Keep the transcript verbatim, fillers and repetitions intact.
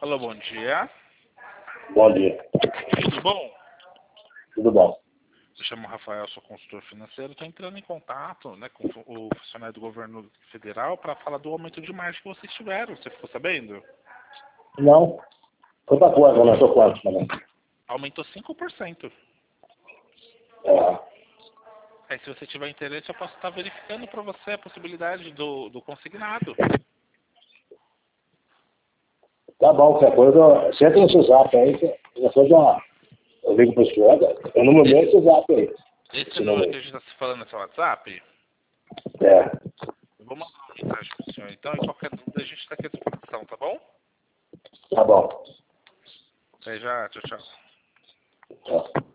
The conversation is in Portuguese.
Alô, bom dia. Bom dia. Tudo bom? Tudo bom? Me chamo Rafael, sou consultor financeiro. Estou entrando em contato, né, com o funcionário do governo federal para falar do aumento de margem que vocês tiveram. Você ficou sabendo? Não. Foi para quanto? Aumentou quanto também? Aumentou cinco por cento. É. Aí, se você tiver interesse, eu posso estar verificando para você a possibilidade do, do consignado. Tá bom, qualquer coisa. Você tem o seu zap aí, que depois eu, eu ligo para o senhor. Eu não me lembro esse zap aí. Esse Esse número número que a gente está se falando é seu WhatsApp? aí. É. Eu vou mandar uma mensagem para o senhor. Então, e qualquer dúvida, a gente está aqui à disposição, tá bom? Tá bom. Até já. Tchau, tchau. Tchau.